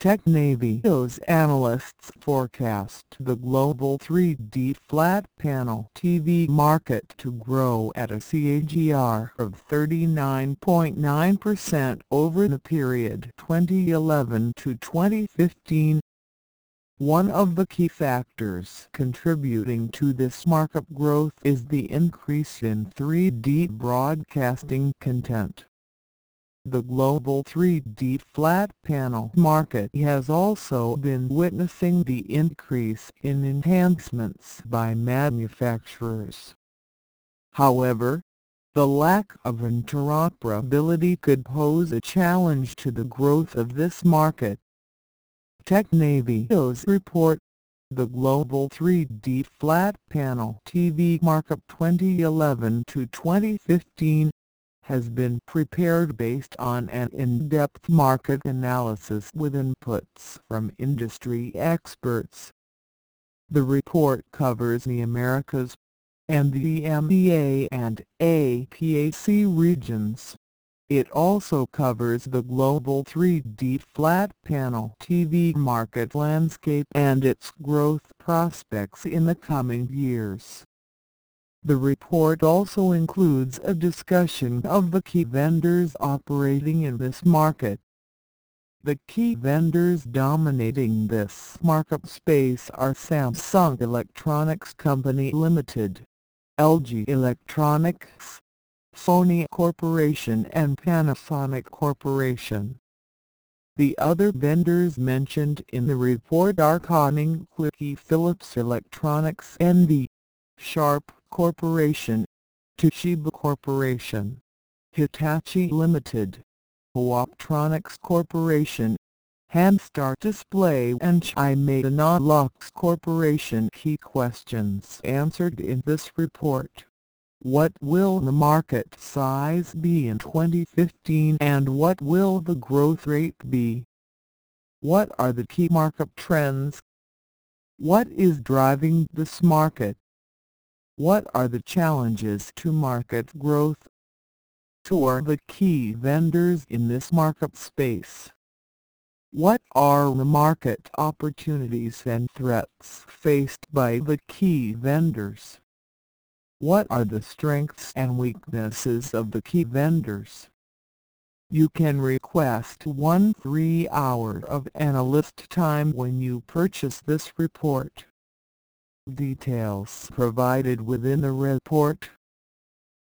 TechNavio's analysts forecast the global 3D flat panel TV market to grow at a CAGR of 39.9% over the period 2011 to 2015. One of the key factors contributing to this market growth is the increase in 3D broadcasting content. The global 3D flat panel market has also been witnessing the increase in enhancements by manufacturers. However, the lack of interoperability could pose a challenge to the growth of this market. TechNavio's report, The Global 3D Flat Panel TV Market 2011 to 2015, has been prepared based on an in-depth market analysis with inputs from industry experts. The report covers the Americas and the EMEA and APAC regions. It also covers the global 3D flat panel TV market landscape and its growth prospects in the coming years. The report also includes a discussion of the key vendors operating in this market. The key vendors dominating this market space are Samsung Electronics Company Limited, LG Electronics, Sony Corporation and Panasonic Corporation. The other vendors mentioned in the report are Corning, Quickie, Philips Electronics NV, Sharp Corporation, Toshiba Corporation, Hitachi Limited, Optronics Corporation, Hanstar Display and China Lux Corporation. Key questions answered in this report. What will the market size be in 2015 and what will the growth rate be? What are the key market trends? What is driving this market? What are the challenges to market growth? Who are the key vendors in this market space? What are the market opportunities and threats faced by the key vendors? What are the strengths and weaknesses of the key vendors? You can request 1 3-hour of analyst time when you purchase this report. Details provided within the report